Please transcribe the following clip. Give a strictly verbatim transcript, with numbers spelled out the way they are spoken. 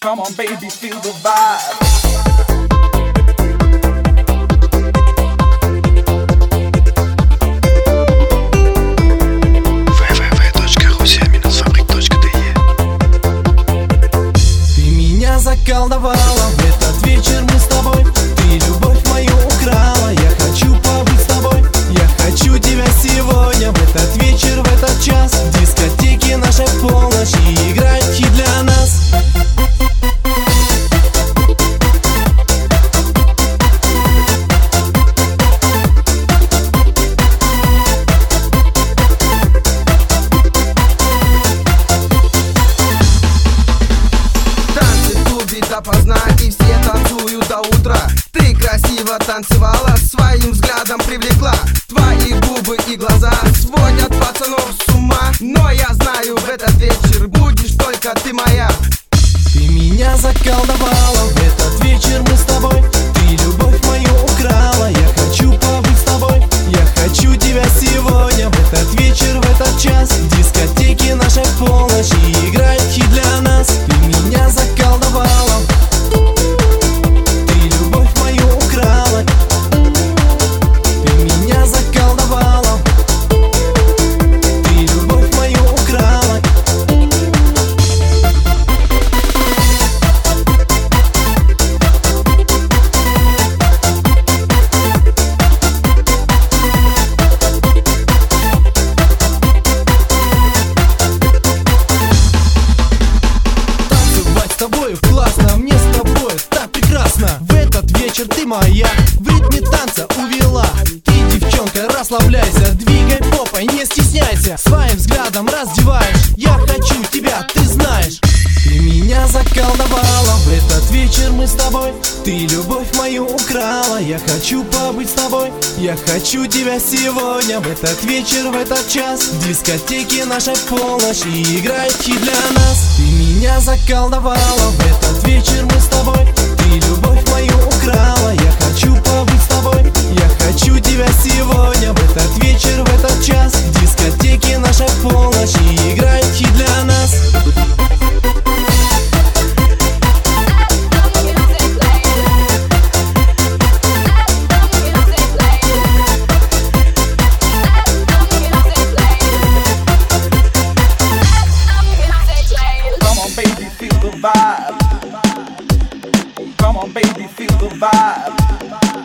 Come on, baby, feel the vibe. Заколдовала в этот вечер мы с тобой. Ты любовь мою украла. Я хочу побыть с тобой. Я хочу тебя сегодня, в этот вечер, в этот час. В дискотеке нашей полночь и играет хит для нас. Допоздна и все танцуют до утра. Ты красиво танцевала, своим взглядом привлекла. Твои губы и глаза сводят пацанов с ума. Но я знаю, в этот вечер будешь только ты моя. Ты меня заколдовала, в этот вечер мы с тобой. Ты любовь мою украла. Я хочу побыть с тобой. Я хочу тебя сегодня, в этот вечер, в этот час. В дискотеке нашей полночь и играет хит для нас. Ты меня заколдовала. Классно, мне с тобой так прекрасно. В этот вечер ты моя, в ритме танца увела. Ты, девчонка, расслабляйся, двигай попой, не стесняйся. Своим взглядом раздеваешь, я хочу тебя, ты знаешь. Ты меня заколдовала, в этот вечер мы с тобой. Ты любовь мою украла. Я хочу побыть с тобой. Я хочу тебя сегодня, в этот вечер, в этот час. В дискотеке нашей полночь и играет хит для нас. Ты меня заколдовала, в этот вечер мы с тобой. Ты любовь мою украла. Я хочу побыть с тобой. Я хочу тебя сегодня, в этот вечер, в этот час. В дискотеке нашей полночь и играет хит для нас. Vibe. Come on, baby, feel the vibe.